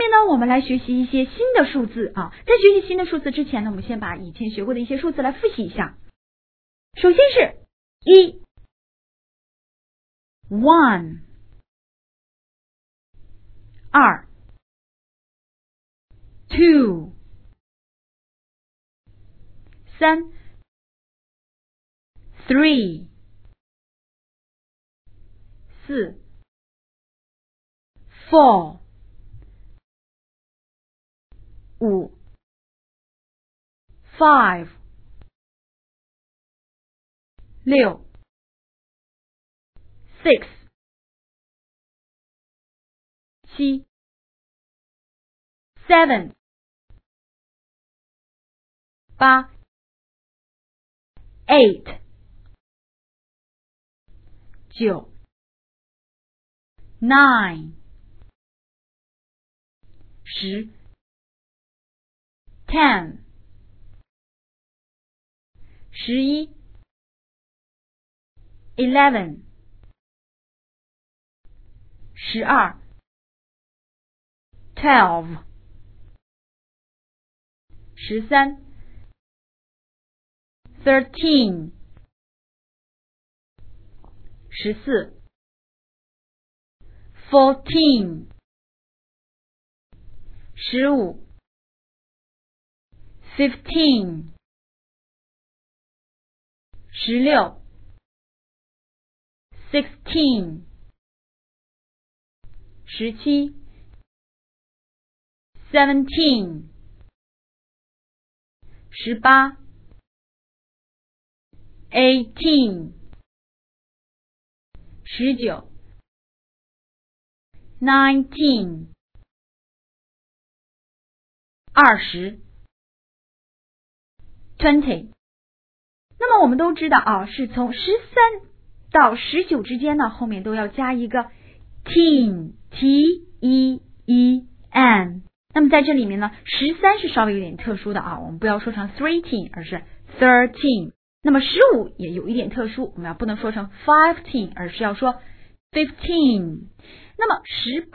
面呢，我们来学习一些新的数字啊。在学习新的数字之前呢，我们先把以前学过的一些数字来复习一下。首先是1 1 2 2 3 3 4 4 5 5 6 6 7 7 8 8 9 9 10 10 11 11 12 12 13 13 14 14 15 15 16 16 17 17 18 18 19 19 20 20。 那么我们都知道啊，是从13到19之间呢，后面都要加一个 teen T-E-E-N。 那么在这里面呢，13是稍微有点特殊的啊，我们不要说成 13， 而是 13。 那么15也有一点特殊，我们不能说成 15， 而是要说 15。 那么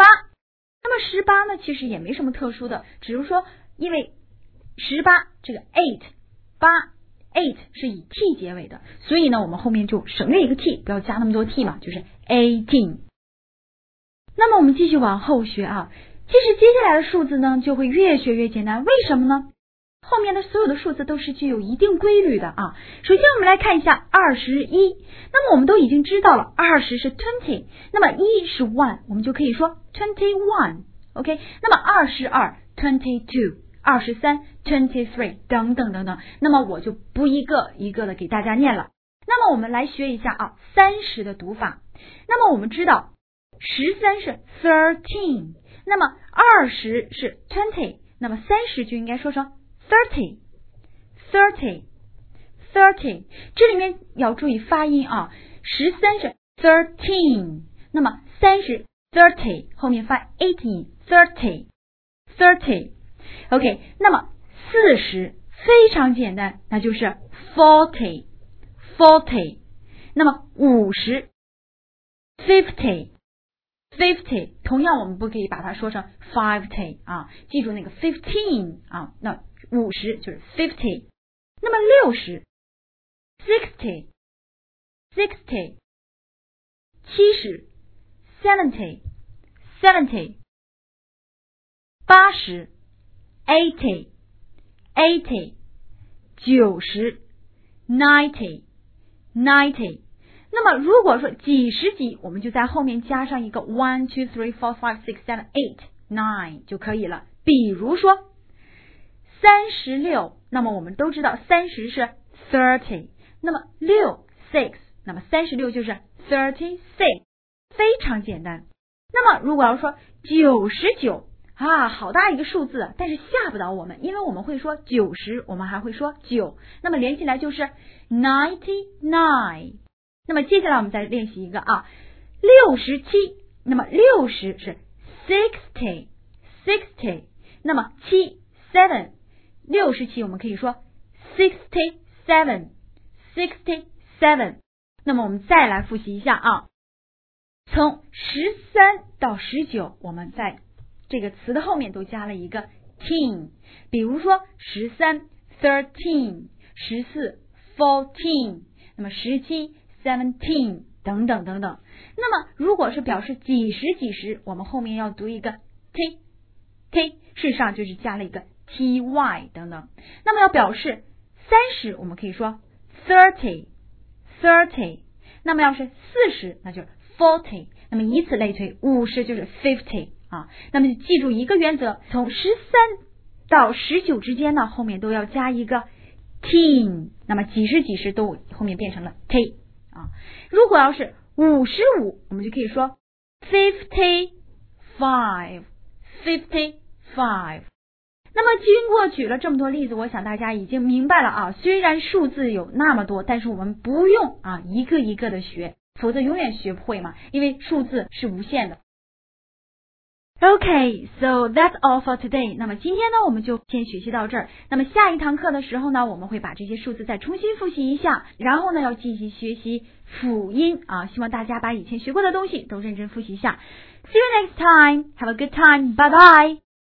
18呢其实也没什么特殊的，只是说因为18这个 8是以 t 结尾的，所以呢我们后面就省略一个 t， 不要加那么多 t 嘛，就是 18。 那么我们继续往后学啊，其实接下来的数字呢就会越学越简单，为什么呢？后面的所有的数字都是具有一定规律的啊。首先我们来看一下21，那么我们都已经知道了20是 20， 那么1是 1， 我们就可以说 21 OK， 那么22 22 23 23等等等等，那么我就不一个一个的给大家念了。那么我们来学一下啊30的读法。那么我们知道13是 13， 那么20是 20， 那么30就应该说成 30 30 30。 这里面要注意发音啊，13是 13， 那么30 30， 后面发 18 30 30。 OK， 那么40非常简单，那就是 40 40。 那么50 50 50， 同样我们不可以把它说成 50啊，记住那个 15啊，那50就是 50。 那么60 60 60 70 70 70 80 80 80 90 90 90。 那么如果说几十几，我们就在后面加上一个 1 2 3 4 5 6 7 8 9就可以了。比如说36，那么我们都知道30是 30， 那么6 那么36就是 36， 非常简单。那么如果要说99啊，好大一个数字，但是吓不倒我们，因为我们会说90，我们还会说9，那么连起来就是 99。 那么接下来我们再练习一个啊，67，那么60是 60 60， 那么7 67我们可以说 67 67。 那么我们再来复习一下啊，从13到19我们再这个词的后面都加了一个 teen， 比如说13 13 14 14， 那么17 17等等等等。那么如果是表示几时几时，我们后面要读一个 t， 事实上就是加了一个 ty 等等。那么要表示30，我们可以说 30， 那么要是40，那就是40，那么以此类推，50就是50啊。那么就记住一个原则，从13到19之间呢，后面都要加一个 teen， 那么几时几时都后面变成了 t 啊。如果要是55，我们就可以说 55。那么经过举了这么多例子，我想大家已经明白了啊。虽然数字有那么多，但是我们不用啊一个一个的学，否则永远学不会嘛，因为数字是无限的。Okay, so that's all for today. 那么今天呢，我们就先学习到这儿。那么下一堂课的时候呢，我们会把这些数字再重新复习一下，然后呢，要进行学习辅音啊。希望大家把以前学过的东西都认真复习一下。See you next time. Have a good time. Bye bye.